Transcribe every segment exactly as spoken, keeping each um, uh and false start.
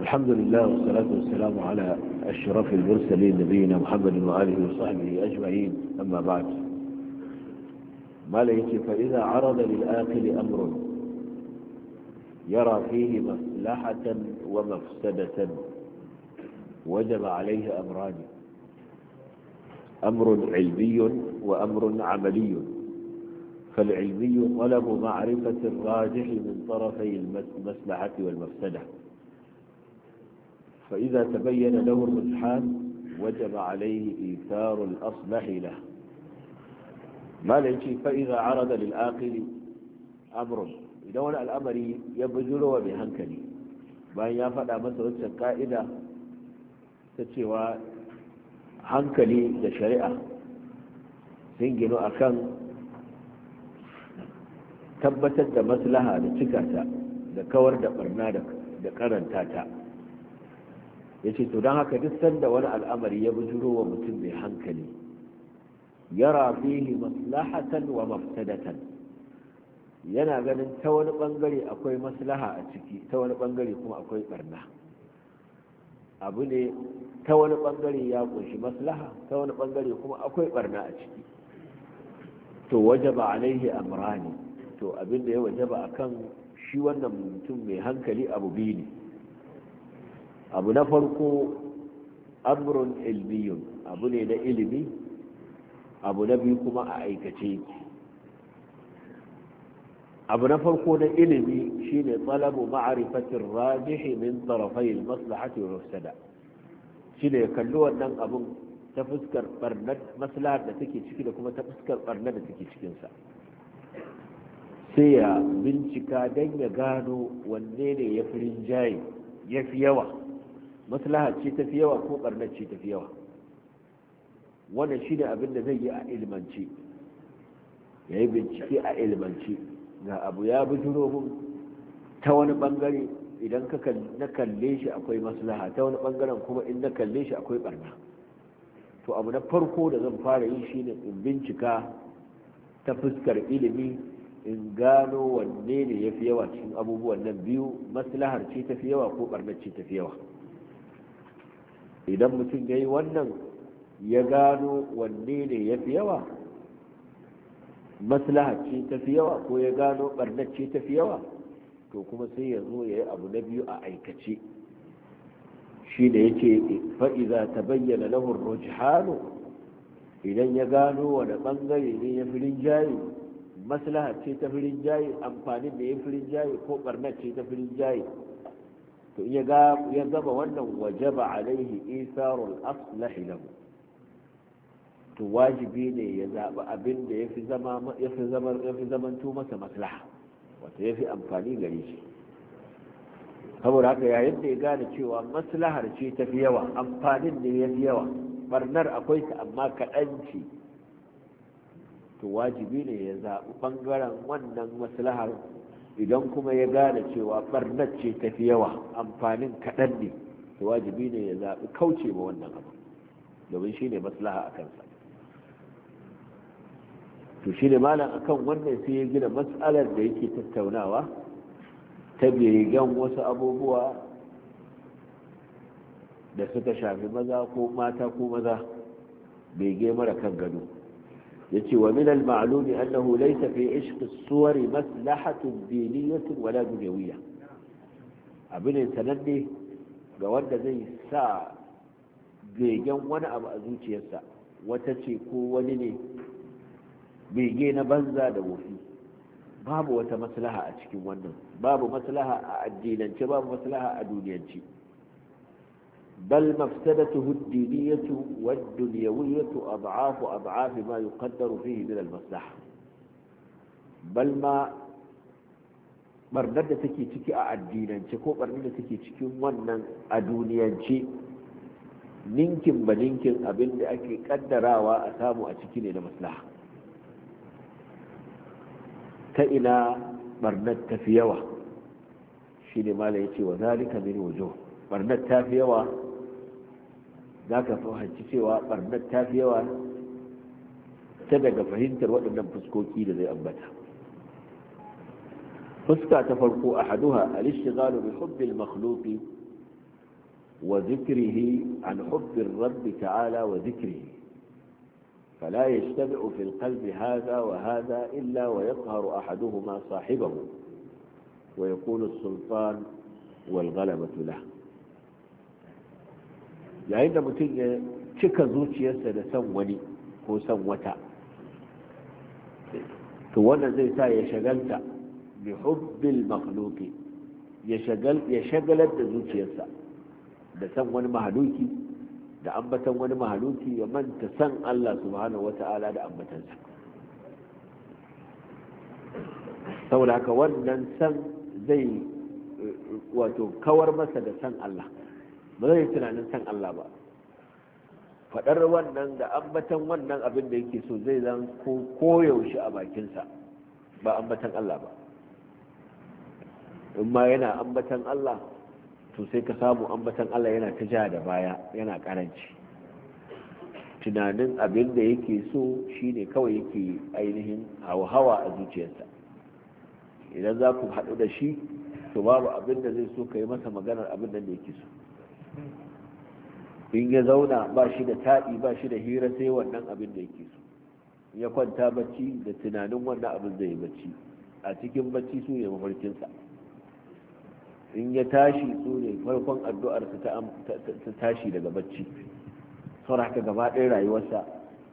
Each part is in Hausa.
الحمد لله والصلاة والسلام على أشرف المرسلين نبينا محمد وآله وصحبه أجمعين. أما بعد، ما ليس فإذا عرض للآكل أمر يرى فيه مصلحة ومفسدة وجب عليه أمران: أمر علمي وأمر عملي. فالعلمي طلب معرفة الراجح من طرفي المصلحة والمفسدة، فإذا تبين له الرجحان وجب عليه إيثار الأصلح له. ما ليش فإذا عرض للآخر أمر، إذا ولا الأمر يبذل وبهنكلي بأن يفعل مثل القائدة تتوى hankali da shari'a sun gino akan tabbatar da maslaha da cikata da kawar da barna da karanta ta. ya ce to don haka duk sanda wani al'amari ya bujuro wa mutum mai hankali yara fihi maslahatan wa mafsadatan, yana ganin ta wani bangare akwai maslaha a ciki, ta wani bangare kuma akwai barna. abu ne ta wani bangare ya kunshi maslaha, ta wani bangare kuma akwai barna a ciki, to wajaba alaihi amrani, to abinda ya wajaba akan shi wannan mutum mai hankali abu biyu ne. abu na farko amrun ilmiyun, abu ne na ilimi. abu na biyu kuma a aikace. abu na farko na ilimi shine talabu ma'rifatir rajihi min tarafai al-maslahati wal mafsada, shine ya kalli wannan abun ta fuskar barnar maslahar da take ciki da kuma ta fuskar barnar da take cikin sa, sai ya bincika dan ya gano wanne ne ya fi rinjaye, ya fi yawa, maslaha ce ta fi yawa ko barnar ce ta fi yawa. wannan shine abin da zai yi a ilmance, ya yi bincike a ilmance. ga abu ya bujuro mun ta wani bangare, idan ka na kalle shi akwai maslaha, ta wani bangaren kuma in na kalle shi akwai barna. to abu na farko da zan fara yi shine in bincika ta fuskar ilimi, in gano wanne ne ya fi yawa cikin abubuwan nan biyu, maslahar ce ta fi yawa ko barnar ce ta fi yawa. idan mutum ya yi wannan, ya gano wanne ne ya fi yawa, maslaha ce ta fi yawa ko ya gano barnar ce ta fi yawa, to kuma sai ya zo ya yi abu na biyu a aikace. shi da ya ce fa'iza ta bayyana lahun rujhanu, idan ya gano wani ɓangare ne ya fi rinjaye, maslaha ce ta fi rinjaye, amfanin da ya fi rinjaye ko barnar ce ta fi rinjaye, to in ya gaba wannan wajaba alaihi isarul aslahi lahu, to wajibi ne ya zaɓi abin da ya fi zamanto masa maslaha, wata ya fi amfani gare shi. saboda haka yayin da ya gane cewa maslahar ce ta fi yawa, amfanin da ya fi yawa, barnar akwai ta amma kaɗan ce, to wajibi ne ya zaɓi ɓangaren wannan maslahar. idan kuma ya gane cewa barnar ce ta fi yawa, amfanin kaɗan ne, to wajibi ne ya zaɓi kauce ma wannan abu, domin shi ne maslaha a kansa. to shi ne malam akan wannan sai ya gina matsalar da yake tattaunawa ta begen wasu abubuwa da suka shafi maza ko mata ko maza, bege mara kan gado. ya ce wa min al-ma'lumi annahu laysa fi ishq as-suwar maslahatun diniyyatun wala dunyawiyya. abin sananne ga wanda zai sa begen wani abu a zuciyarsa, wata ce ko wani ne, bege na banza da wofi, babu wata maslaha a cikin wannan, babu maslaha a addinance, babu maslaha a duniyance. bal mafsadatuhu ad-diniyatu wad-dunyawiyatu ad'afu ad'afi ma yuqaddaru fihi min al-maslaha. bal ma barnar da take ciki a addinance ko barnar da take cikin wannan a duniyance, ninkin ba ninkin abin da ake kaddarawa a samu a ciki ne da maslaha. ta ina barnar ta fi yawa? shi ne mala ya ce wa zalika min wujuh, barnar ta fi yawa, za ka fahimci cewa barnar ta fi yawa ta daga fahimtar waɗannan fuskoki da zai ambata. fuska ta farko ahaduha al-ishtighalu bi hubbil makhluqi وذكره عن حب الرب تعالى وذكره، فلا يجتمع في القلب هذا وهذا إلا ويقهر أحدهما صاحبه ويكون السلطان والغلبة له. yayin da mutum ya cika zuciyarsa da san wani ko san wata, to wannan zai sa ya shagalta bi hubbil makhluqi, ya shagal ya shagalar da zuciyarsa da san wani mahaluki, da ambatan wani mahaluki, ya manta san Allah subhanahu wata'ala da ambatansa. saboda haka wannan san zai wato kawar masa da san Allah, ba zai tunanin san Allah ba. faɗar wannan da ambatan wannan abin da yake so zai zan koyaushe a bakinsa, ba ambatan Allah ba. in ma yana ambatan Allah, to sai ka samu ambatan Allah yana ta ja da baya, yana karanci. tunanin abin da yake so shine kawai yake ainihin hawa a zuciyarsa. idan za ku haɗu da shi, to babu abin da zai so ka yi masa maganar abin da yake so. in ya zauna ba shi da taɗi, ba shi da hira, sai wannan abin da yake so. ya kwanta bacci da tunanin wannan abin zai yi bacci, a cikin bacci su ne mafarkinsa. in ya tashi su ne farkon addu'arsa ta tashi daga bacci. sau haka gaba ɗaya rayuwarsa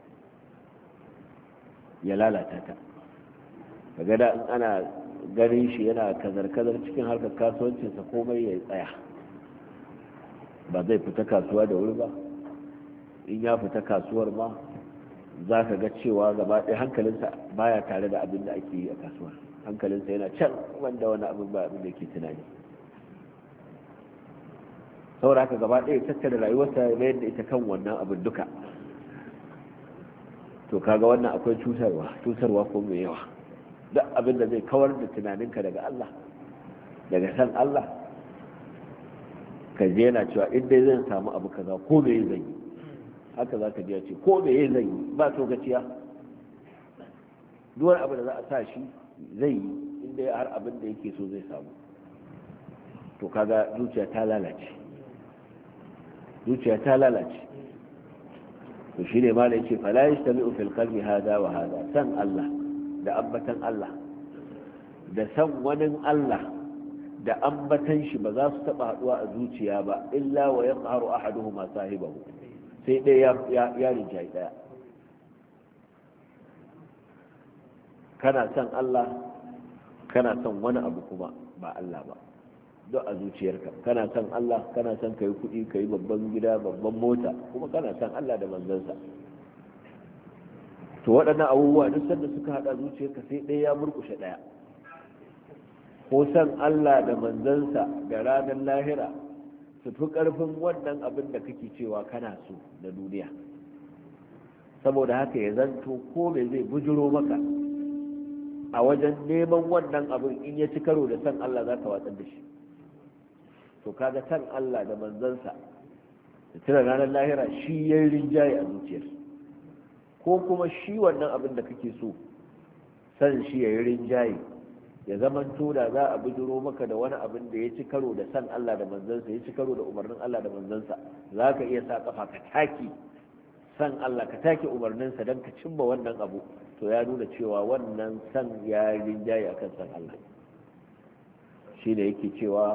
ya lalata ta. daga da in ana ganin shi yana kazar-kazar cikin harkar kasuwancinsa, komai ya tsaya, ba zai fita kasuwa da wuri ba. in ya fita kasuwar ma za ka ga cewa gaba ɗaya hankalinsa baya tare da abin da ake yi a kasuwar. hankalinsa yana can wanda wani abin ba abin da ke tunani. saboda haka gaba ɗaya tattara rayuwarsa ya mayar da ita kan wannan abin duka. to kaga wannan akwai cutarwa cutarwa ko mai yawa. duk abin da zai kawar da tunaninka daga Allah, daga san Allah, ka je yana cewa in dai zan samu abu kaza ko me zan yi, haka za ka je ce ko me zan yi, ba to gaciya. duwar abu da za a sa shi zai yi, in dai har abin da yake so zai samu. to kaga zuciya ta lalace, zuciya ta lalace. to shine ma da yake fala yastami'u fil qalbi hada wa hada, san Allah da ambatan Allah da san wani Allah da ambatan shi ba za su taba haduwa a zuciya ba, illa wa yaqharu ahaduhuma sahibahu, sai dai ya ya rinjayi daya. kana san Allah, kana san wani abu kuma ba Allah ba, duk a zuciyarka. kana san Allah, kana san kai kuɗi, kai babban gida, babban mota, kuma kana san Allah da manzansa. to waɗannan abubuwa duk sanda suka haɗa zuciyarka, sai ɗaya ya murƙushe ɗaya. ko san Allah da manzansa da ranar lahira su fi ƙarfin wannan abin da kake cewa kana so na duniya. saboda haka ya zanto ko me zai bujiro maka a wajen neman wannan abin, in ya ci karo da san Allah za ka watsar da shi. to kaga san Allah da manzansa da tuna ranar lahira shi ya rinjaye a zuciyar, ko kuma shi wannan abin da kake so san shi ya yi rinjaye, ya zaman da za a bujiro maka da wani abin da ya ci karo da san Allah da manzansa, ya ci karo da umarnin Allah da manzansa, za ka iya sa kafa ka taki san Allah, ka take umarninsa don ka cimma wannan abu. to ya nuna cewa wannan san ya rinjaye akan san Allah. shi da yake cewa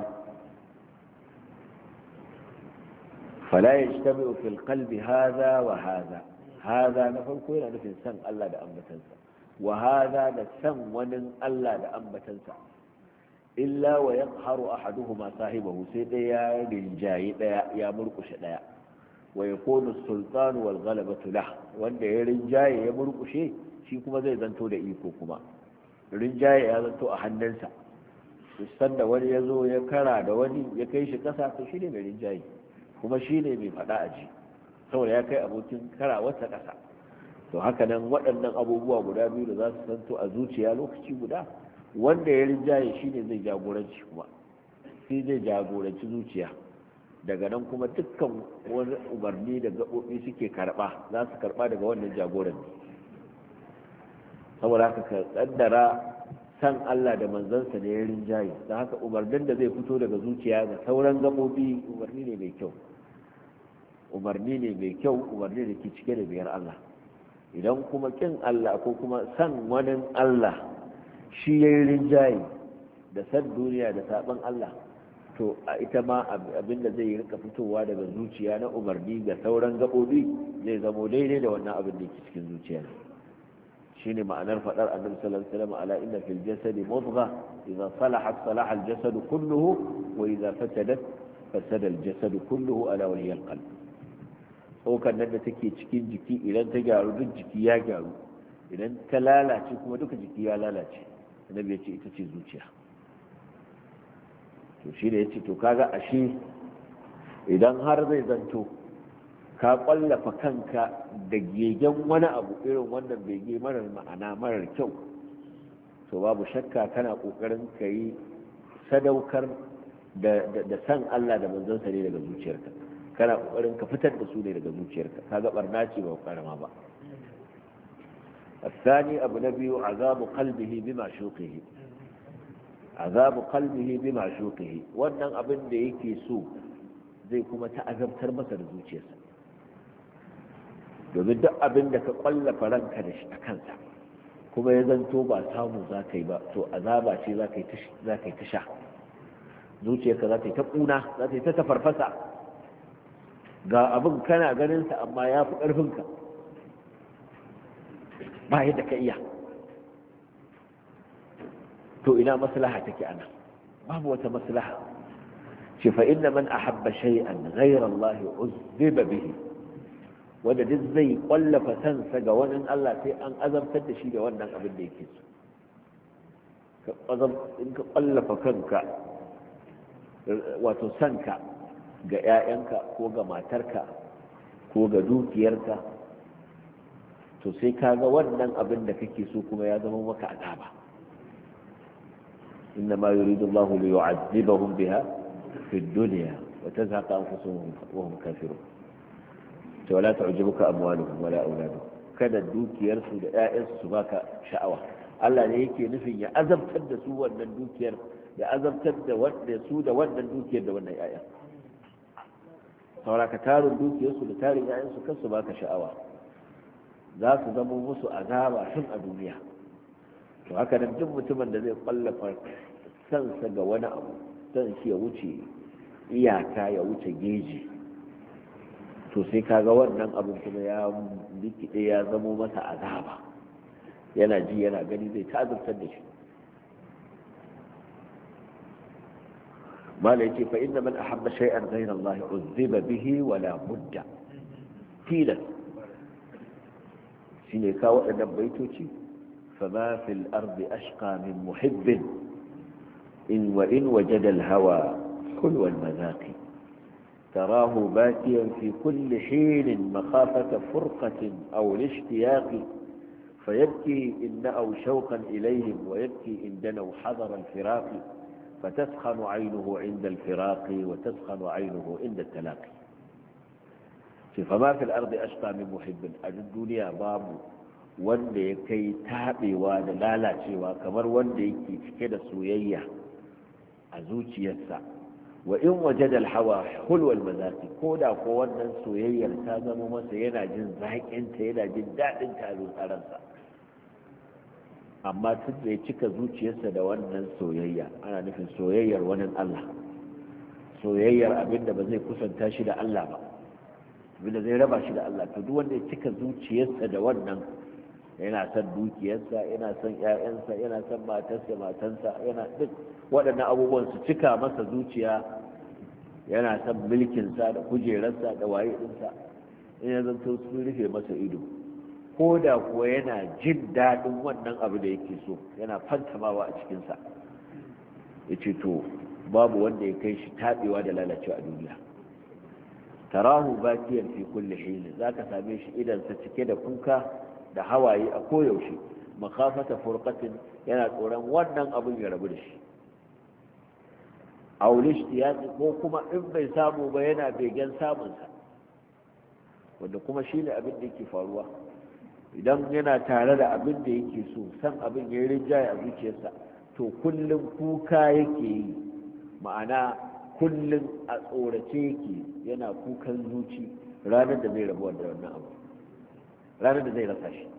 fala yajtami'u fil qalbi hadha wa hadha. hadha na farko yana nufin san Allah da ambatansa, wa hadha da san wani Allah da ambatansa, illa wa yaqharu ahaduhuma sahibahu, sai dai ya rinjaye daya, ya murkushe daya. wa yakunu sultan wal ghalabatu lah, wanda ya rinjaye ya murkushe shi kuma zai zanto da iko. kuma rinjaye ya zanto a hannunsa. sanda wani ya zo ya kara da wani ya kai shi kasa, to shi ne mai rinjaye, kuma shi ne mai faɗa a ji, saboda ya kai abokin kara wata kasa. to haka nan waɗannan abubuwa guda biyu da za su zanto a zuciya lokaci guda, wanda ya rinjaye shi ne zai jagoranci, kuma shi zai jagoranci zuciya. daga nan kuma dukkan wani umarni da gaɓoɓi suke karɓa, za su karɓa daga wannan jagoran. saboda haka ka kaddara san Allah da manzansa ne ya rinjaye, da haka umarnin da zai fito daga zuciya ga sauran gabobi umarni ne mai kyau umarni ne mai kyau umarni da ke cike da biyar Allah. Idan kuma kin Allah ko kuma san wani Allah shi ya yi rinjaye da san duniya da saban Allah, to a ita ma abinda zai rika fitowa daga zuciya na umarni ga sauran gabobi zai zamo daidai da wannan abin da ke cikin zuciya. shine ma'anar fadar annabi sallallahu alaihi wasallam ala inna fil jasadi mudgha idza salahat salaha al jasad kulluhu wa idza fasadat fasada al jasad kulluhu ala waliy al qalb. tsokan nan da take cikin jiki idan ta gyaru duk jiki ya gyaru, idan ta lalace kuma duka jiki ya lalace. annabi ya ce ita ce zuciya. to shi da ya ce to kaga ashe idan har zai zanto ka kwallafa kanka da gegen wani abu irin wannan bege marar ma'ana marar kyau, to babu shakka kana kokarin ka yi sadaukar da san Allah da manzansa ne daga zuciyarka, kana kokarin ka fitar da su ne daga zuciyarka. kaga barna ce ba karama ba. الثاني أبو نبي عذاب قلبه بمعشوقه عذاب قلبه بمعشوقه wannan abin da yake so zai kuma ta'azabtar masa da zuciyarsa, domin duk abin da ka kwallafa ranka da shi a kansa kuma ya zanto ba samu za ka yi ba, to azaba ce za ka yi ta sha. zuciyarka za ta yi ta ƙuna, za ta yi ta tafarfasa, ga abin kana ganinsa amma ya fi ƙarfinka, ba yadda ka iya. to ina maslaha take ana? babu wata maslaha. ce fa inna man ahabba shay'an ghayra Allah uzziba bihi, wanda duk zai kwallafa sansa ga wani Allah sai an azabtar da shi da wannan abin da yake so. in ka kwallafa kanka wato sanka ga 'ya'yanka ko ga matarka ko ga dukiyarka, to sai ka ga wannan abin da kake so kuma ya zama maka azaba. inna ma yuridu Allah li yu'adhibahum biha fi ad-dunya wa tazhaqa anfusuhum wa hum kafirun. to wala ta'jibuka amwaluhum wala auladuhum, kada dukiyarsu da 'ya'yansu su baka sha'awa. Allah ne yake nufin ya azabtar da su wannan dukiyar, ya azabtar da wanda su da wannan dukiyar da wannan 'ya'yan. saboda ka tarin dukiyarsu da tarin 'ya'yansu kan su baka sha'awa, za su zama musu azaba tun a duniya. to haka nan duk mutumin da zai kwallafa sansa ga wani abu, san shi ya wuce iyaka ya wuce geji, to sai kaga wannan abin kuma ya likide ya zamo masa azaba, yana ji yana gani zai ta'azabtar da shi. mala yace fa inna man ahabba shay'an ghayra Allah uzziba bihi wala budda. tilas shine ka waɗannan baitoci fama fil ardi ashqa min muhibbin in wa in wajada al hawa hulwa al mazaqi tarahu batiyan fi kulli hin makhafata furqatin aw al ishtiyaq فيبكي إن نأوا شوقا إليهم ويبكي إن دنوا حذر الفراق فتسخن عينه عند الفراق وتسخن عينه عند التلاقي. فما في الأرض أشقى من محب. الدنيا باب wanda ya kai taɓewa da lalacewa kamar wanda yake cike da soyayya a zuciyarsa, wa in waje da hawa hulwal mazaki, ko da ko wannan soyayyar ta zama masa yana jin zaƙinta yana jin daɗin ta ransa, amma tun da ya cika zuciyarsa da wannan soyayya, ana nufin soyayyar wani Allah, soyayyar abinda ba zai kusanta shi da Allah ba, abinda zai raba shi da Allah, to duk wanda ya cika zuciyarsa da wannan, yana son dukiyarsa, yana son ƴaƴansa, yana son matarsa matansa, yana duk waɗannan abubuwan su cika masa zuciya, yana son mulkinsa da kujerarsa da waye ɗinsa, in ya zanto sun rufe masa ido, ko da kuwa yana jin daɗin wannan abu da yake so, yana fantamawa a cikinsa, ya ce to babu wanda ya kai shi taɓewa da lalacewa a duniya. tarahu bakiyan fi kulli hin, za ka same shi idansa cike da kuka da hawaye a koyaushe, makafata furqatin, yana tsoron wannan abin ya rabu da shi, aulish tiyaki, ko kuma in bai samu ba yana begen samunsa, wanda kuma shi ne abin da yake faruwa. idan yana tare da abin da yake so, san abin ya yi rinjaye a zuciyarsa, to kullum kuka yake yi, ma'ana kullum a tsorace yake, yana kukan zuci ranar da zai rabuwa da wannan abu, ranar da zai rasa shi.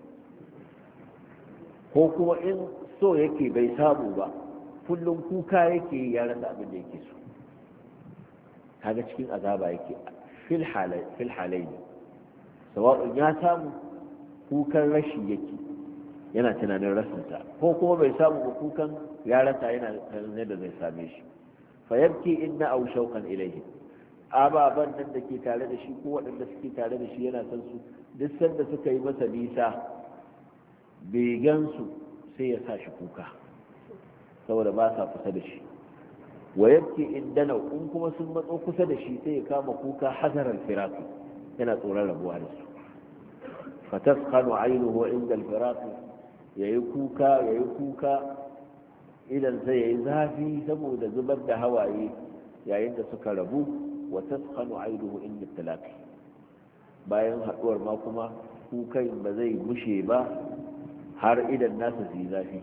Ko kuma in so yake bai samu ba, kullum kuka yake ya rasa abin da yake so, kaga cikin azaba yake fil halai ne. Sawa'un ya samu kukan rashi yake, yana tunanin rasinsa, ko kuma bai samu ba kukan ya rasa yana tunanin da zai same shi. Fayabki inna au shauqan ilayhi, ababan nan da ke tare da shi ko waɗanda suke tare da shi yana san su, duk sanda suka yi masa nisa bai gansu sai ya sa shi kuka saboda ba sa kusa da shi. Wayabki indana, in kuma sun matso kusa da shi sai ya kama kuka hazaral firaqi, yana tsoron rabuwa da su. fataskhanu aynuhu inda al-firaqi, yayi kuka yayi kuka idan sai yayi zafi saboda zubar da hawaye yayin da suka rabu. Wa taskhanu aynuhu inda talaqi, bayan haduwar ma kuma kukan ba zai mushe ba har idan nasa su yi zafi.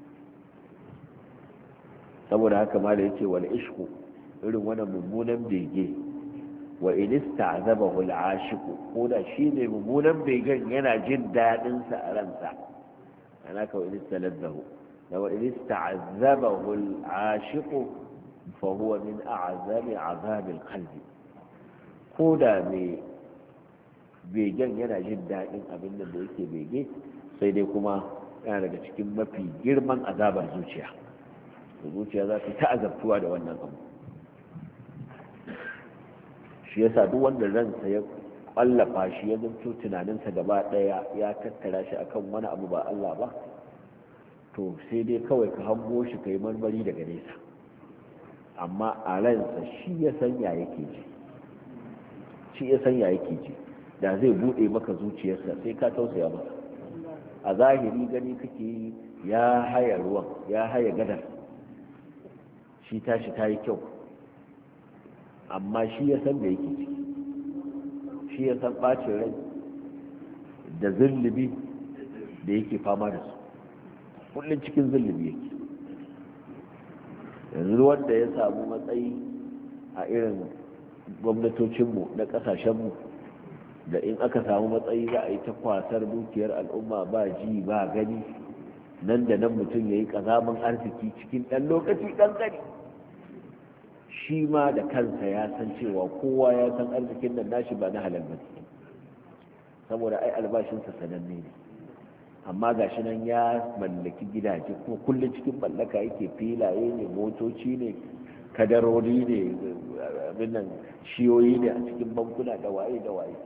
saboda haka ma da yace wal ishqu, irin wannan mummunan bege, wa in ista'zabahu al-ashiq, ko da shi ne mummunan begen yana jin dadin sa a ransa, ana ka wa in istalazzahu wa in ista'zabahu al-ashiq fa huwa min a'zami 'azab al-qalb, ko da mai begen yana jin dadin abin da yake bege, sai dai kuma yana daga cikin mafi girman azabar zuciya. Zuciya za ta ta'azabtuwa da wannan abu. Shi yasa duk wanda ransa ya kwallafa shi ya zanto tunaninsa gaba daya ya tattara shi akan wani abu ba Allah ba, to sai dai kawai ka hango shi kai marmari daga nesa, amma a ransa shi ya sanya yake ji, shi ya sanya yake ji. Da zai bude maka zuciyarsa sai ka tausaya masa. A zahiri gani kake ya haya ruwan, ya haya gadar, shi tashi ta yi kyau, amma shi ya san da yake ciki, shi ya san ɓacin rai da zullubi da yake fama da su, kullum cikin zullubi yake. Yanzu wanda ya samu matsayi a irin gwamnatocinmu na ƙasashenmu, da in aka samu matsayi za a yi ta kwasar dukiyar al'umma ba ji ba gani, nan da nan mutum ya yi ƙazamin arziki cikin ɗan lokaci ɗan gani. Shi ma da kansa ya san cewa kowa ya san arzikin nan nashi ba na halal ba, saboda ai albashinsa sananne ne, amma ga shi nan ya mallaki gidaje kuma kullum cikin mallaka yake, filaye ne, motoci ne, kadarori ne, abin nan shiyoyi ne a cikin bankuna da waye da waye.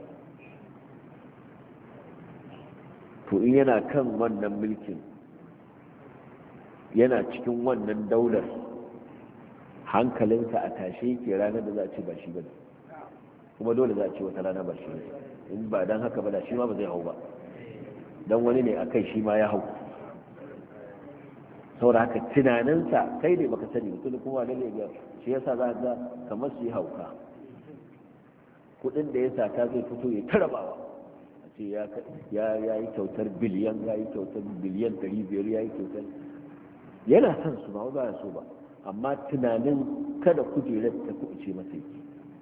To in yana kan wannan mulkin, yana cikin wannan daular, hankalinsa a tashe ke ranar da za a ce ba shi ba ne, kuma dole za a ce wata rana ba shi ne, in ba don haka ba da shi ma ba zai hau ba, don wani ne a kai shi ma ya hau. saboda haka tunaninsa kai ne baka sani mutum kuma wani ne ya shi yasa za ga kamar su yi hauka, kudin da ya sata zai fito ya tarabawa, a ce ya yi kyautar biliyan, ya yi kyautar biliyan ɗari biyar, ya yi kyautar, yana son su ba ba ya so ba, amma tunanin kada kujerar ta kuɓuce masa yake.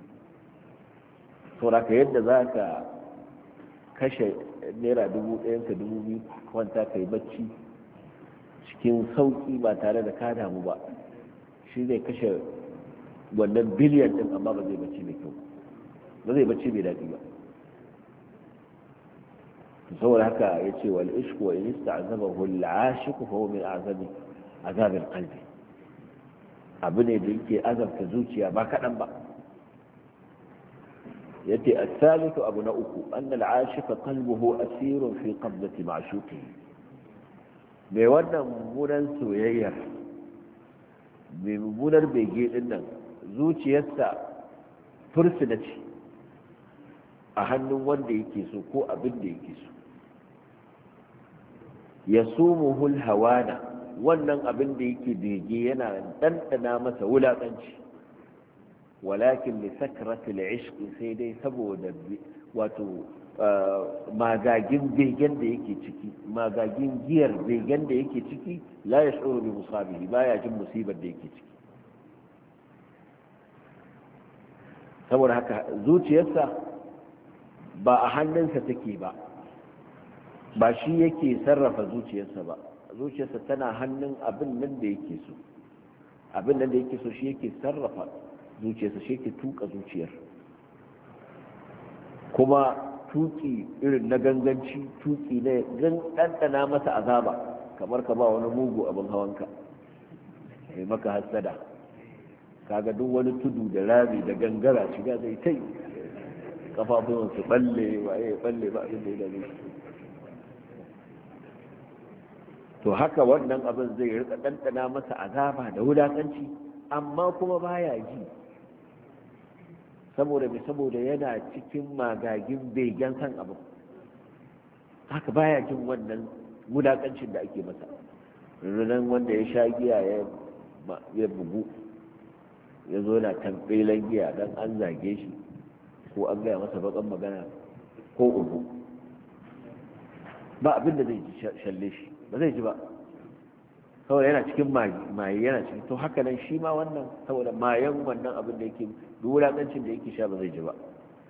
sauraka yadda za ka kashe naira dubu ɗayan ka dubu biyu kwanta ka yi bacci cikin sauƙi ba tare da ka damu ba, shi zai kashe wannan biliyan ɗin amma ba zai bacci mai kyau, ba zai bacci mai daɗi ba. saboda haka ya ce wal ishku wa in ista'zabahu al-ashiqu fa huwa min a'zabi azab al-qalbi, abu ne da yake azabta zuciya ba kaɗan ba. yace as-salisu abu na uku anna al-ashiqa qalbuhu asirun fi qabdati ma'shuqihi, mai wannan mummunan soyayya, mai mummunar bege din nan, zuciyarsa fursuna ce a hannun wanda yake so ko abin da yake so. yasumuhu al-hawana, wannan abin da yake bege yana ɗanɗana masa wulaƙanci, walakin li sakratil ishq, sai dai saboda wato magagin begen da yake ciki magagin giyar begen da yake ciki la yash'uru bi musabihi baya jin musibar da yake ciki. saboda haka zuciyarsa ba a hannunsa take ba ba shi yake sarrafa zuciyarsa ba, zuciyarsa tana hannun abin nan da yake so, abin nan da yake so shi yake sarrafa zuciyarsa, shi yake tuka zuciyar. kuma tuki irin na ganganci, tuki ne gan ɗanɗana masa azaba, kamar ka ba wani mugu abin hawanka mai maka hassada, kaga duk wani tudu da rami da gangara shiga zai tai, kafafun su balle waye balle ba abin da ya dame shi. to haka wannan abin zai rika ɗanɗana masa azaba da wulakanci, amma kuma baya ji, saboda mai saboda yana cikin magagin begen san abin, haka baya jin wannan wulakancin da ake masa. runan wanda ya sha giya ya bugu ya zo na tambelan giya don an zage shi ko an gaya masa bakan magana ko ubu, ba abin da zai ji shalle shi, ba zai ji ba, saboda yana cikin maye, yana cikin to haka nan shi ma wannan, saboda mayan wannan abin da yake wulakancin da yake sha ba zai ji ba.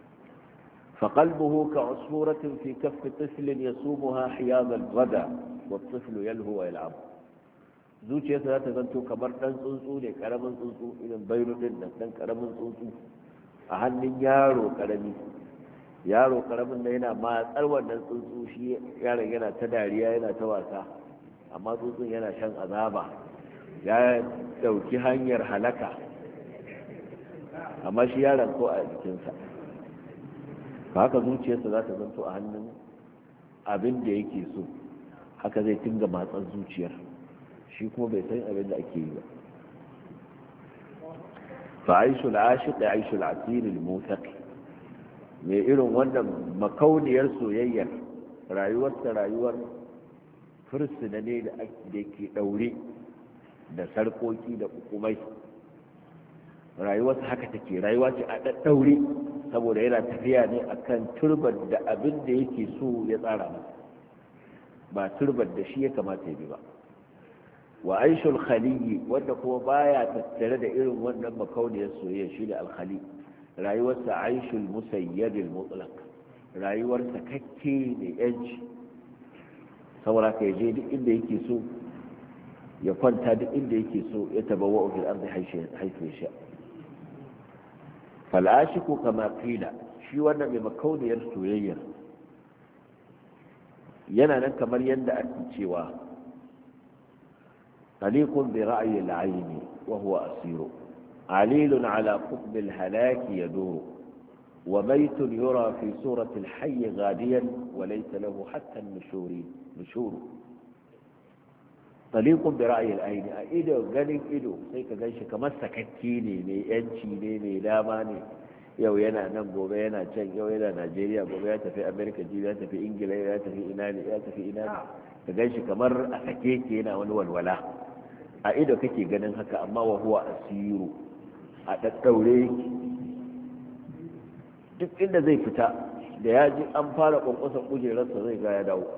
فقلبه كعصفورة في كف طفل يصومها حياض الغدا والطفل يلهو ويلعب. zuciyarsa za ta zanto kamar ɗan tsuntsu ne, ƙaramin tsuntsu irin bairu ɗin nan, ɗan ƙaramin tsuntsu a hannun yaro ƙarami. yaro ƙaramin na yana matsar wannan tsuntsu, shi yaron yana ta dariya yana ta wasa, amma tsuntsun yana shan azaba, ya ɗauki hanyar halaka, amma shi yaron ko a jikinsa. ba haka zuciyarsa za ta zanto a hannun abin da yake so, haka zai tinga matsar zuciyar, shi kuma bai san abin da ake yi ba. fa aishu al-ashiq aishu al-asir al-mutaqi, mai irin wannan makauniyar soyayyar rayuwarsa rayuwar fursuna ne da ke daure da sarkoki da hukumai. rayuwarsa haka take, rayuwa ce a daddaure, saboda yana tafiya ne akan turbar da abin da yake so ya tsara masa, ba turbar da shi ya kamata ya bi ba. wa aishul khaliyi, wanda kuma baya tattare da irin wannan makauniyar soyayya, shi da alkhali, rayuwarsa aishul musayyad al-mutlaq, rayuwarsa kakke ne yanci, saboda ka je duk inda yake so, ya kwanta duk inda yake so, ya tabawwa'u fil ardi haythu yasha. fal ashiku kama qila, shi wannan mai makauniyar soyayya yana nan kamar yadda ake cewa طليق برأي العين وهو أسير، عليل على قطب الهلاك يدور، وبيت يرى في صورة الحي غاديا وليس له حتى النشور نشور. طليق برأي العين، إيدو غني إيدو سيكا غنش كما سكتيني مي ينشيني مي لاماني، yau yana nan gobe yana can, yau yana Najeriya gobe ya tafi Amerika, jibi ya tafi Ingila, ya tafi ina ne ya tafi ina ne, ka ganshi kamar a sake ke yana wani walwala. a ido kake ganin haka, amma wa huwa asiru, a daddaure duk inda zai fita da ya ji an fara kwankwason kujerarsa zai ga ya dawo.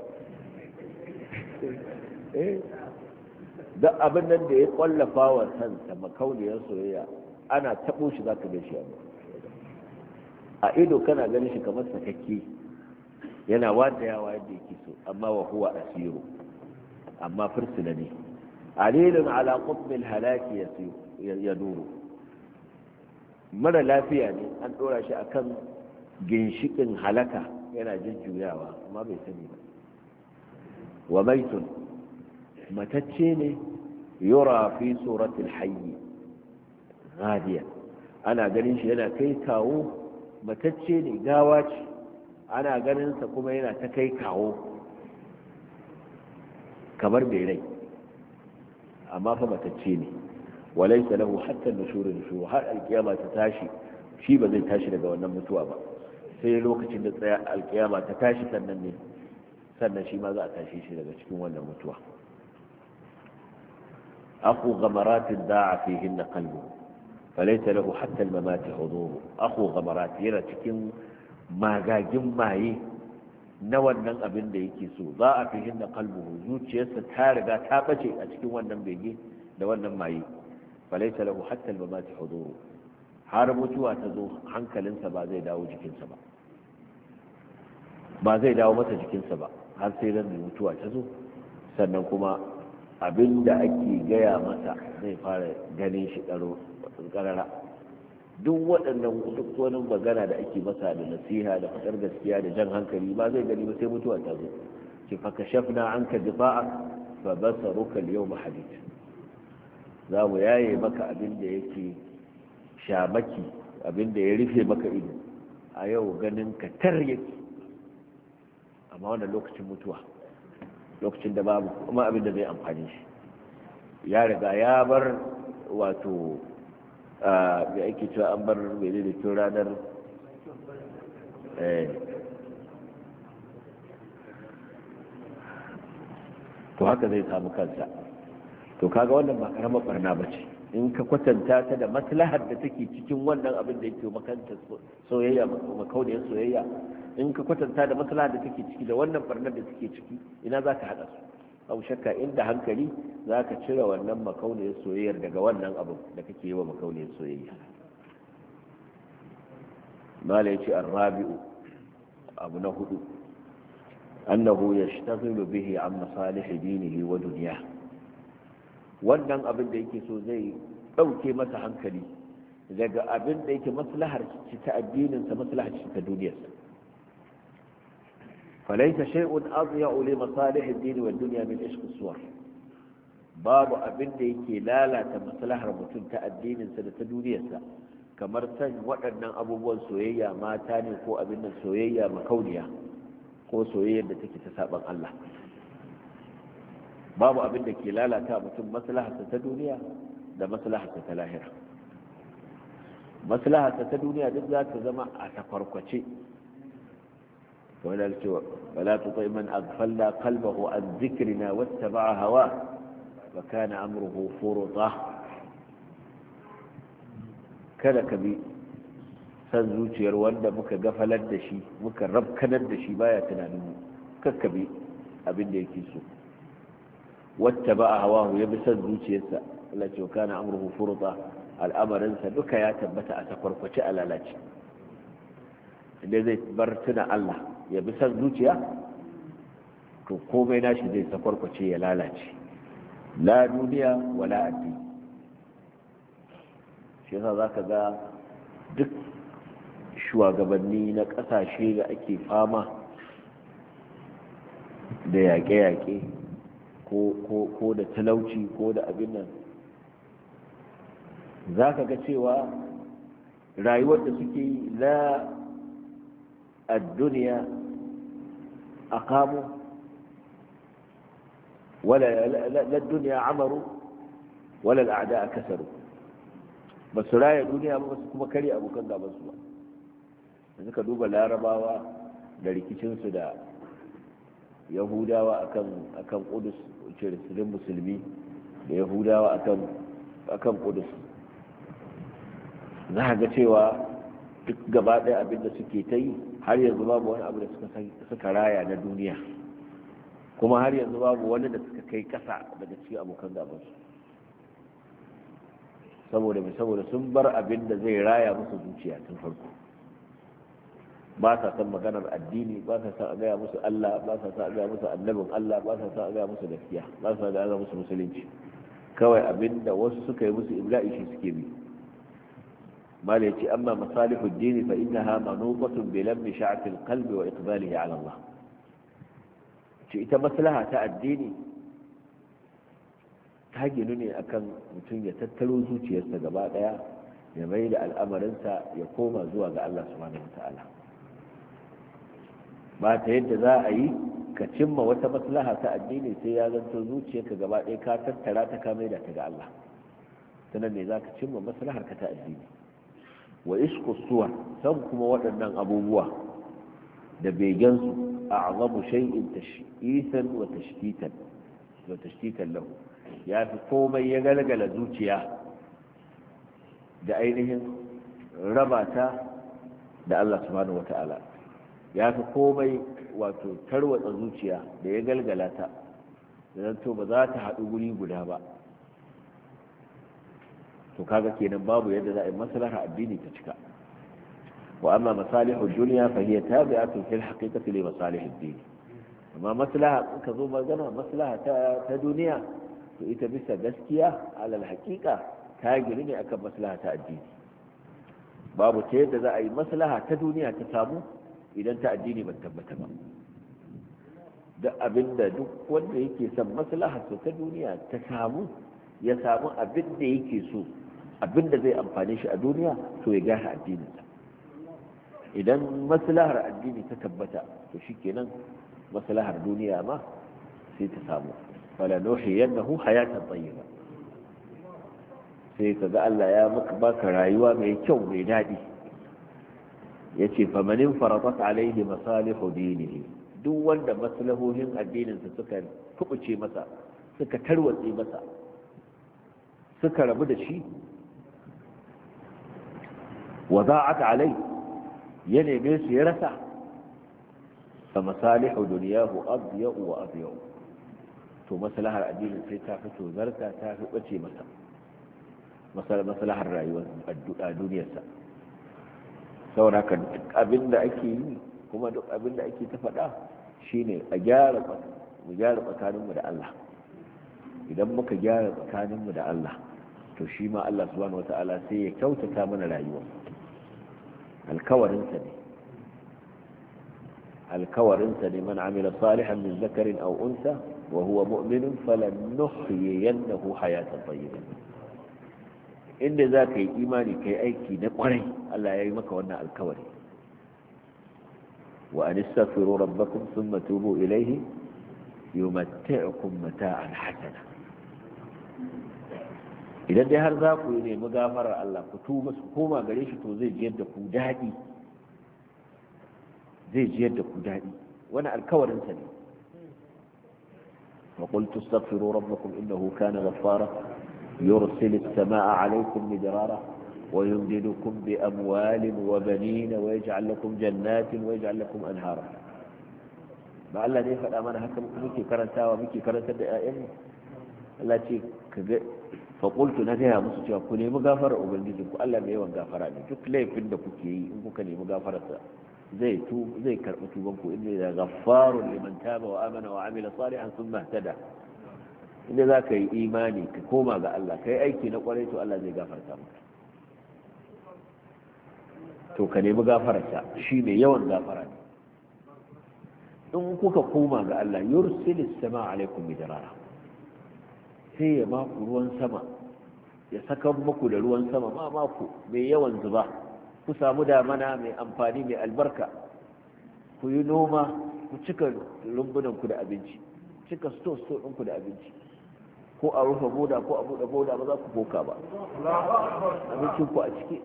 duk abin nan da ya kwallafa wa sansa makauniyar soyayya, ana tabo shi za ka gan shi a ido, kana ganin shi kamar sakakke yana wanda yawa yadda yake so, amma wa huwa asiru, amma fursuna ne. alilun ala qutbil halaki yaduru, mara lafiya ne, an dora shi akan ginshikin halaka yana jujjuyawa, amma bai sani ba. wa maitun, matacce ne, yura fi suratul hayy ghadiya, ana ganin shi yana kai kawo, matacce ne, gawa ce, ana ganin sa kuma yana ta kai kawo kamar bai rai, amma fa matacce ne. walaysa lahu hatta nushur nushur, har alkiyama ta tashi shi ba zai tashi daga wannan mutuwa ba, sai lokacin da tsaya alkiyama ta tashi sannan ne sannan shi ma za a tashi shi daga cikin wannan mutuwa. aku ghamaratin da'a fihinna qalbu falaysa lahu hatta al-mamati huduru. aku ghamarat, yana cikin magagin maye na wannan abin da yake so za a fi hinna kalbuhu zuciyarsa ta riga ta bace a cikin wannan bege da wannan maye falaita lahu hatta al-mamati huduru har mutuwa ta zo hankalinsa ba zai dawo jikinsa ba ba zai dawo masa jikinsa ba har sai ran mutuwa ta zo sannan kuma abin da ake gaya masa zai fara ganin shi ɗaro ƙarara duk waɗannan duk wani magana da ake masa da nasiha da faɗar gaskiya da jan hankali ba zai gani ba sai mutuwa ta zo ki fa kashafna anka difa'a fa basaruka al-yawma hadid za mu yaye maka abin da yake shamaki abin da ya rufe maka ido a yau ganin ka tar yake amma wannan lokacin mutuwa lokacin da babu kuma abin da zai amfani shi ya riga ya bar wato da ake cewa an bar mai da tun ranar to haka zai samu kansa to kaga wannan ba karamar barna ba ce in ka kwatanta ta da maslahar da take cikin wannan abin da yake makanta soyayya makauniyar soyayya in ka kwatanta da maslahar da take ciki da wannan barnar da take ciki ina za ka haɗa su abu shakka inda hankali za ka cire wannan makauniyar soyayyar daga wannan abu da kake yi wa makauniyar soyayya mala ya ce an rabi'u abu na hudu annahu ya shtaghilu bihi an masalihi dinihi wa duniya wannan abin da yake so zai ɗauke masa hankali daga abin da yake maslahar ci ta addininsa maslahar ci ta duniyarsa فليس شيء أضيع لمصالح الدين والدنيا من عشق الصور باب أبن ديكي لا لا تمصلح رمتون تأدين سنة دونيسا كمرسن وأن أبو بوان سويا ما تاني كو أبن سويا مكونيا كو سويا نتكي تسابق الله باب أبن ديكي لا لا تمتون مصلحة تدنيا ده مصلحة تلاهرة مصلحة تدنيا بالذات زمع أتفرقشي ولا ولا تطع من أغفلنا قلبه عن ذكرنا واتبع هواه وكان أمره فرطا kada ka bi san zuciyar wanda muka gafalar da shi muka rabkanar da shi baya tunanin kakka bi abin da yake so wata ba a hawahu ya bi san zuciyarsa Allah ce kana amruhu furta al'amarinsa duka ya tabbata a takwarkwace a lalace inda zai bar tuna Allah ya bi san zuciya to komai nashi zai sakwarkwace ya lalace la duniya wala addini shi yasa zaka ga duk shugabanni na kasashe da ake fama da yaƙe-yaƙe ko da talauci ko da abin nan zaka ga cewa rayuwar da suke yi la الدنيا أقاموا ولا لا الدنيا عمروا ولا الأعداء كسروا بس لا الدنيا بس كما كري أبو كندا بس ما ذكر دوبا لا رباوا لريكيشن سدا يهودا وأكم أكم قدس وشرسلم مسلمي يهودا وأكم أكم قدس ذهب cewa duk gaba ɗaya abin da suke ta yi har yanzu babu wani abu da suka raya na duniya kuma har yanzu babu wani da suka kai ƙasa daga cikin abokan gabansu saboda mai saboda sun bar abin da zai raya musu zuciya tun farko ba sa san maganar addini ba sa san a gaya musu Allah ba sa san a gaya musu annabin Allah ba sa san a gaya musu gaskiya ba sa san a gaya musu musulunci kawai abin da wasu suka yi musu ibla'i shi suke bi ما ليتي أما مصالح الدين فإنها منوطة بلم شعف القلب وإقباله على الله شئت مثلها تأديني تهجنني أكن متن يتتلو زوجي يستقبال يميل الأمر انسى يقوم زواج الله سبحانه وتعالى ما تيد ذا أي كتم وتمثلها تأديني سيادة زوجي يستقبال كاتت ثلاثة كاملة تقع الله تنمي ذاك تم مثلها كتأديني wa isku suwa san kuma waɗannan abubuwa da begensu a azamu shay'in tashkitan wa tashkitan wa tashkitan lahu ya fi komai ya galgala zuciya da ainihin rabata da Allah subhanahu wata'ala ya fi komai wato tarwatsa zuciya da ya galgala ta da zanto ba za ta haɗu guri guda ba. to kaga kenan babu yadda za a yi maslahar addini ta cika. wa amma masalihud dunya fa hiya tabi'atun fil haqiqati li masalihid din. amma maslaha in ka zo magana maslaha ta ta duniya to ita bisa gaskiya alal haqiqa ta giri ne akan maslaha ta addini. babu ta yadda za a yi maslaha ta duniya ta samu idan ta addini ban tabbata ba. da abinda duk wanda yake son maslaha ta duniya ta samu ya samu abin da yake so, abin da zai amfane shi a duniya, to ya gyara addininsa. idan maslahar addini ta tabbata to shikenan maslahar duniya ma sai ta samu. wala nuhiyannahu hayatan tayyiba, sai kaga Allah ya maka baka rayuwa mai kyau mai dadi. yace famanin faradat alaihi masalihu dinihi, duk wanda maslahohin addininsa suka kubuce masa, suka tarwatse masa, suka rabu da shi, wada'at alai ya neme su ya rasa, fa masalihu duniyahu adya'u wa adya'u, to maslahar addinin sai ta fito zarta ta fi bace masa maslahar rayuwar a duniyarsa. saboda haka duk abin da ake yi kuma duk abin da ake ta faɗa shine a gyara mu gyara tsakaninmu da Allah. idan muka gyara tsakaninmu da Allah to shi ma Allah subhanahu wata'ala sai ya kyautata mana rayuwa. alkawarinsa ne alkawarinsa ne man amila salihan min zakarin aw unsa wa huwa mu'minun falannuhyiyannahu hayatan tayyibah. inda za ka yi imani ka yi aiki na kwarai, Allah ya yi maka wannan alkawari. wa an istaghfiru rabbakum thumma tubu ilayhi yumatti'ukum mata'an hasana. idan dai har za ku yi nemi gafarar Allah, ku tuba su koma gare shi, to zai jiyar da ku daɗi, zai jiyar da ku daɗi. wani alkawarinsa ne. wa qultu astaghfiru rabbakum innahu kana ghaffara يرسل السماء عليكم مدرارا ويمددكم بأموال وبنين ويجعل لكم جنات ويجعل لكم أنهارا. ما الله دي فدا mana haka muke karantawa muke karantar da ƴaƴan Allah ce kaga fa qultu nadiha musu cewa ku nemi gafarar ubangiji ku, Allah mai yawan gafara ne. duk laifin da kuke yi in kuka nemi gafararsa zai tu zai karbi tuban ku. inna ghaffarun liman taba wa amana wa amila salihan thumma ihtada. inda za ka yi imani ka koma ga Allah ka yi aiki na kwarai, to Allah zai gafarta maka. to ka nemi gafararsa, shi mai yawan gafara ne. in kuka koma ga Allah yursilis sama alaikum midrara, sai ya maku ruwan sama, ya saka muku da ruwan sama ma maku mai yawan zuba, ku samu damana mai amfani mai albarka, ku yi noma, ku cika rumbunanku da abinci, cika sto-sto ɗinku da abinci. ko a rufe boda ko a buɗe boda ba za ku koka ba, abincin ku a ciki.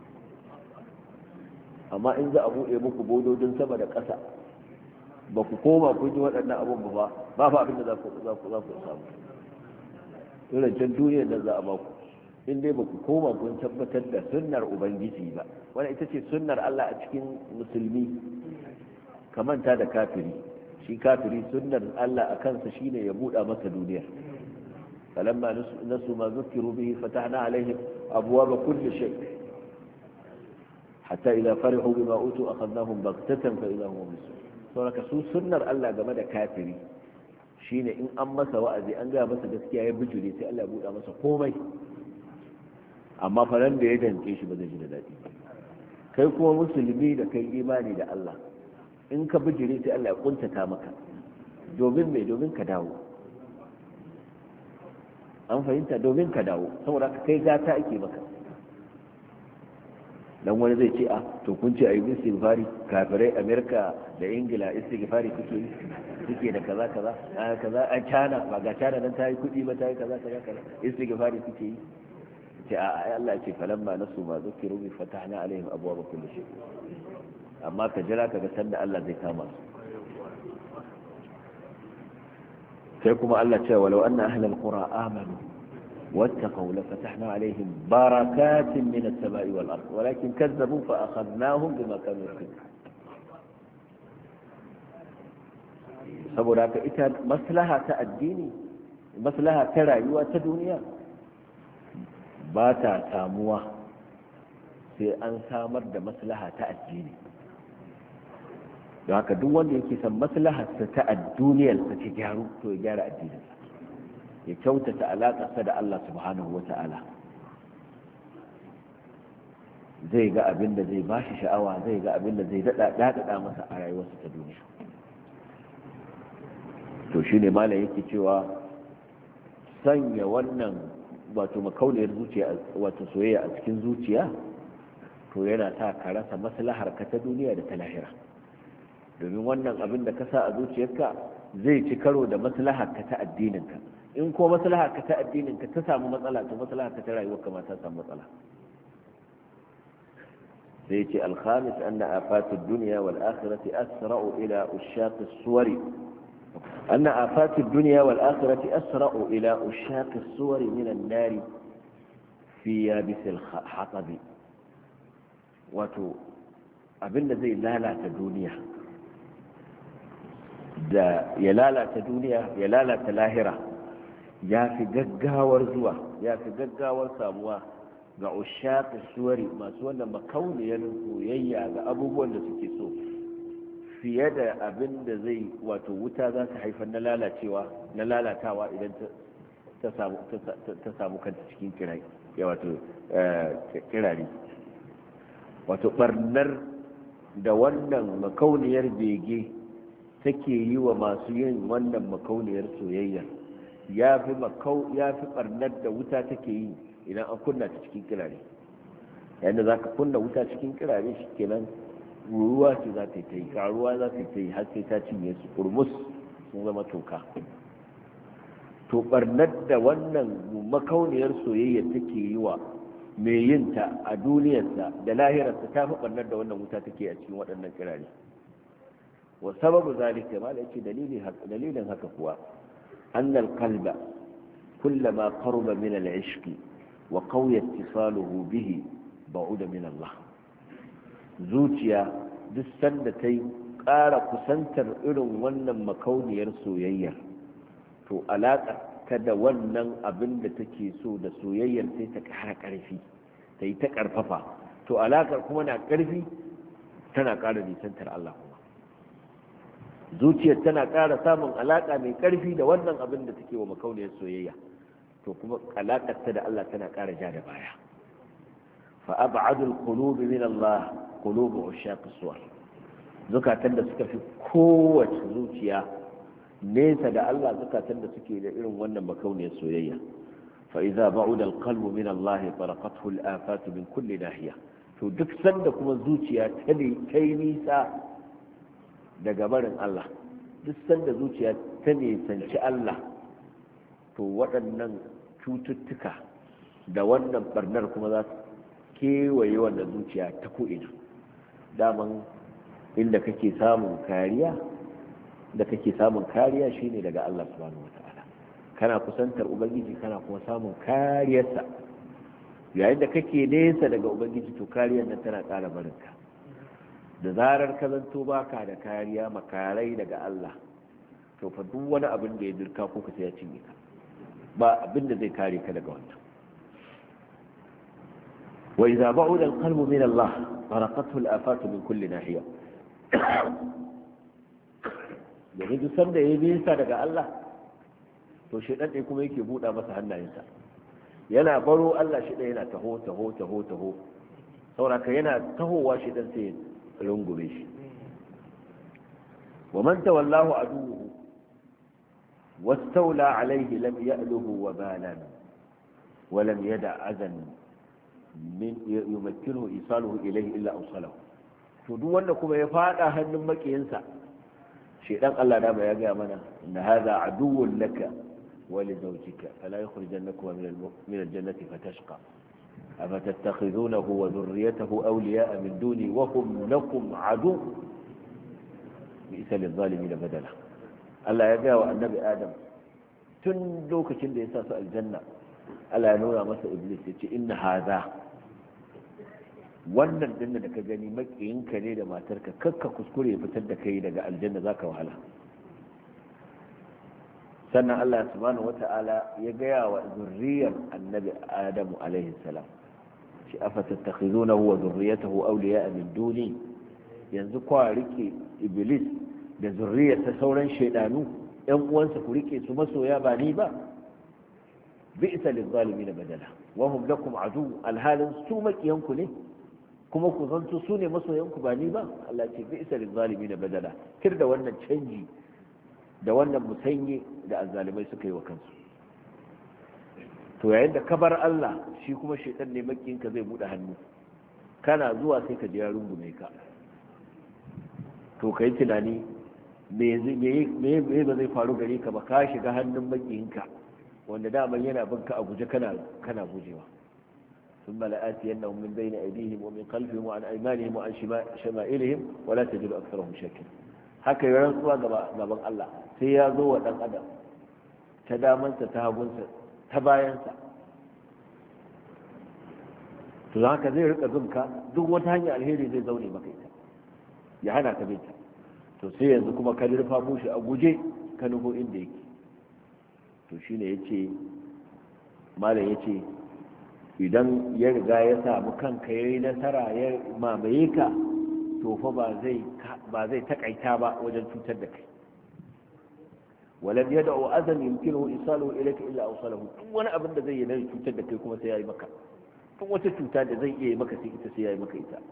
amma in za a buɗe muku bododin sama da ƙasa ba ku koma kun ji waɗannan abin ba ba ba abin da za ku za ku za ku samu. irin can duniyar da za a ba ku, in dai ba ku koma kun tabbatar da sunnar ubangiji ba. wani ita ce sunnar Allah a cikin musulmi. ka manta da kafiri, shi kafiri sunnar Allah a kansa shine ya buɗa masa duniyar. فلما نسوا ما ذكروا به فتحنا عليهم أبواب كل شيء حتى إذا فرحوا بما أوتوا أخذناهم بغتة فإذا هم مبلسون. saboda su sunnar Allah game da kafiri shine in an masa wa'azi an ga masa gaskiya ya bijire sai Allah ya buɗa masa komai, amma faran da ya danke shi ba zai ji da daɗi. kai kuma musulmi da kai imani da Allah, in ka bijire sai Allah ya kuntata maka. domin me? domin ka dawo. an fahimta? domin ka dawo. saboda ka kai gata ake maka. dan wani zai ce a to kun ce a yi istighfari, kafirai Amerika da Ingila istighfari suke yi, suke da kaza kaza a kaza a China ba ga China nan ta yi kuɗi ba ta yi kaza kaza kaza istighfari suke yi. ce a ai Allah ce falamma nasu ma zukiru bi fatahna alaihim abwaaba kulli shay. amma ka jira ka ga sanda Allah zai kama su. sai kuma Allah ce walau anna ahlal qura amanu wattaqaw la fatahna alaihim barakatin min as-sama'i wal ard walakin kazzabu fa akhadnahum bima kanu yaksibun. saboda haka ita maslaha ta addini, maslaha ta rayuwa ta duniya ba ta samuwa sai an samar da maslaha ta addini. don haka duk wanda yake san maslaharsa ta adduniyarsa ta gyaru to ya gyara addininsa, ya kyautata alaƙarsa da Allah subhanahu wa ta'ala. zai ga abin da zai bashi sha'awa, zai ga abin da zai daɗaɗa masa a rayuwarsa ta duniya. to shi ne malam yake cewa sanya wannan wato makauniyar zuciya, wato soyayya a cikin zuciya, to yana sa ka rasa maslahar ka ta duniya da ta lahira. domin wannan abin da ka sa a zuciyarka zai ci karo da maslahar ka ta addininka. in ko maslahar ka ta addininka ta samu matsala, to maslahar ka ta rayuwarka ma ta samu matsala. sai ce alkhamis anna afatu dunya wal akhirati asra'u ila ushaq as-suwari anna afatu dunya wal akhirati asra'u ila ushaq as-suwari min an-nar fi yabis al-hatab. wato abinda zai lalata duniya da ya lalata duniya ya lalata lahira ya fi gaggawar zuwa, ya fi gaggawar samuwa ga ushaƙi suwari, masu wannan makauniyar soyayya ga abubuwan da suke so, fiye da abin da zai wato wuta za ta haifar na lalacewa na lalatawa idan ta samu kanta cikin kirari ya wato kirari wato barnar da wannan makauniyar bege take yi wa masu yin wannan makauniyar soyayya ya fi barnar da wuta take yi idan an kunna ta cikin kirare. yadda za ka kunna wuta cikin kirare shi kenan ruwa ce za ta yi ta yi karuwa za ta yi ta yi har sai ta cinye su kurmus sun zama toka. to barnar da wannan makauniyar soyayya take yi wa mai yin ta a duniyarsa da lahirarsa ta fi barnar da wannan wuta take a cikin waɗannan kirare. wa sababu zalika ma da yake dalilin haka kuwa annal qalba kullama qaruba min al-ishqi wa qawiya ittisaluhu bihi ba'uda min Allah. zuciya duk sanda ta yi ƙara kusantar irin wannan makauniyar soyayyar, to alaƙa ta da wannan abin da take so da soyayyar sai ta ƙara ƙarfi, ta yi ta ƙarfafa, to alaƙar kuma na ƙarfi tana ƙara nisantar Allah kuma. zuciyar tana ƙara samun alaƙa mai ƙarfi da wannan abin da take wa makauniyar soyayya, to kuma alaƙar ta da Allah tana ƙara ja da baya. fa ab'adul qulubi min Allah qulubu ushaq as-suwar. zukatan da suka fi kowace zuciya nesa da Allah, zukatan da suke da irin wannan makauniyar soyayya. fa idza ba'uda al-qalbu min Allah faraqathu al-afat min kulli nahiya. to duk sanda kuma zuciya ta yi nisa daga barin Allah, duk sanda zuciya ta nisanci Allah, to waɗannan cututtuka da wannan barnar kuma za su kewaye wannan zuciya ta ko'ina. daman inda kake samun kariya da kake samun kariya shine daga Allah subhanahu wata'ala. kana kusantar ubangiji kana kuma samun kariyarsa. yayin da kake nesa daga ubangiji, to kariyar nan tana ƙara barinka. da zarar ka zanto baka da kariya makarai daga Allah, to fa duk wani abin da ya dirka ko ka sai ya cinye ka, ba abin da zai kare ka daga wannan. wa idza ba'uda al-qalbu min Allah faraqathu al-afatu min kulli nahiya. da duk sanda ya nisa daga Allah, to shedan ne kuma yake buɗa masa hannayensa, yana baro Allah shi yana taho taho taho taho sauraka yana tahowa shi dan sai rungume shi. wa man tawallahu aduwwu wastawla alayhi lam ya'luhu wa balan wa lam yada' azan min yumakkinuhu isaluhu ilayhi illa awsalahu. to duk wanda kuma ya fada hannun makiyinsa, shedan Allah da ba ya ga mana inna hadha aduwwun laka wa li zawjika fala yukhrijannakuma min al-jannati fatashqa أفتتخذونه وذريته أولياء من دوني وهم لكم عدو بئس للظالمين بدلا. الله يجاوى النبي آدم تندوك كند يساس الجنة ألا نورا مسا إبليس إن هذا wannan din da ka gani makiyinka ne da matarka kakka kuskure ya fitar da kai daga aljanna zaka wahala. sannan Allah subhanahu wata'ala ya gaya wa zurriyar annabi Adamu alaihi salam shi afatattakhizunahu wa zurriyatahu awliya'a min duni, yanzu kwa rike iblis da zurriyar ta sauran shaydanu yan uwansa ku rike su masoya ba ni ba, bi'sa lizalimin badala wa hum lakum adu, alhalin su makiyanku ne kuma ku zanto su ne masoyanku ba ni ba. Allah ce bi'sa lizalimin badala, kir da wannan canji da wannan musanye da azzalimai suka yi wa kansu. to yayin da ka bar Allah, shi kuma shaitan ne makiyinka zai bude hannu, kana zuwa sai ka je ya rungume ka. to kai tunani me me ba zai faru gare ka ba, ka shiga hannun makiyinka wanda daman yana bin ka a guje kana kana gujewa. ثم لآتينهم من بين أيديهم ومن خلفهم وعن أيمانهم وعن شمائلهم ولا تجد أكثرهم شاكرين. haka yi rantsuwa gaban Allah sai ya zo wa ɗan adam ta damansa ta hagunsa ta bayansa. to haka zai rika zunka duk wata hanyar alheri zai zaune maka ita ya hana ka binta. to sai yanzu kuma ka rufa mushi a guje ka nufo inda yake. to shine yace malam yace idan ya riga ya samu kanka yayi nasara ya mamaye ka, to fa ba zai ba zai takaita ba wajen cutar da kai. walam yad'u azan yumkinu isaluhu ilayka illa awsalahu, duk wani abin da zai yi na cutar da kai kuma sai yayi maka, duk wata cuta da zai iya yi maka sai ita sai yayi maka ita.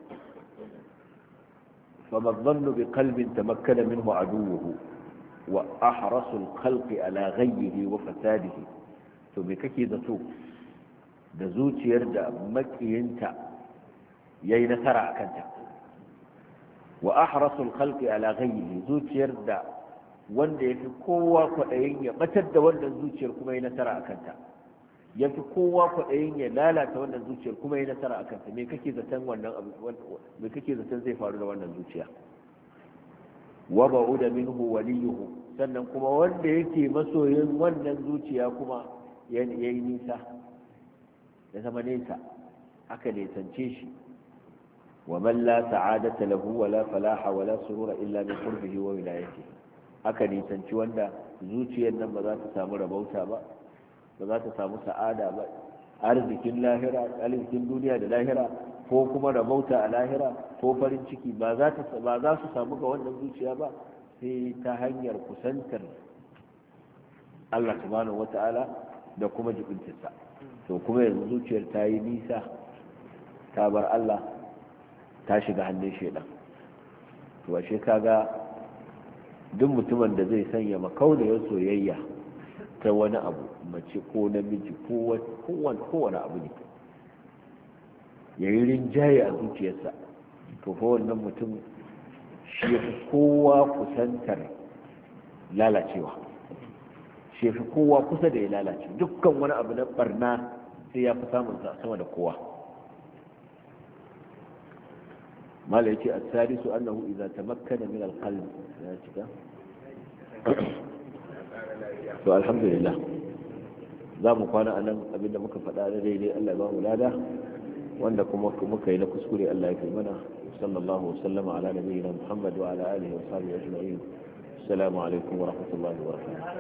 فما الظن بقلب تمكن منه عدوه وأحرص الخلق على غيه وفساده. to me kake zato da zuciyar da makiyinta yayi nasara akan ta, wa ahrasul khalqi ala ghayyihi, zuciyar da wanda yafi kowa kwadayin ya batar da wannan zuciyar kuma yayi nasara akan ta, yafi kowa kwadayin ya lalata wannan zuciyar kuma yayi nasara akan ta. me kake zaton wannan abu, me kake zaton zai faru da wannan zuciya? wa ba'uda minhu waliyuhu, sannan kuma wanda yake masoyin wannan zuciya kuma yayi nisa, ya zama nesa, aka nesance shi. ومن لا سعادة له ولا فلاح ولا سرور إلا من قربه وولايته. haka nisanci wanda zuciyar nan ba za ta samu rabauta ba, ba za ta samu sa'ada ba, arzikin lahira, arzikin duniya da lahira, ko kuma rabauta a lahira, ko farin ciki ba za su samu ga wannan zuciya ba sai ta hanyar kusantar Allah subhanahu wata'ala da kuma jibintarsa. to kuma yanzu zuciyar ta yi nisa, ta bar Allah, ta shiga hannun shaidan. to ashe kaga duk mutumin da zai sanya makauniyar soyayya ta wani abu, mace ko namiji ko kowane abu ne, ya yi rinjaye a zuciyarsa, to fa wannan mutum shi ya fi kowa kusantar lalacewa, shi ya fi kowa kusa da ya lalace. dukkan wani abu na barna sai ya fi samun sama da kowa. ما لا يجي الثالث أنه إذا تمكن من القلب. فالحمد لله za mu kwana a nan, abinda muka faɗa da daidai Allah ba mu lada, wanda kuma muka yi na kuskure Allah ya fi mana. sallallahu wasallama ala nabiyyina Muhammad wa ala alihi wa sahbihi ajma'in. assalamu alaikum wa rahmatullahi wa barakatuh.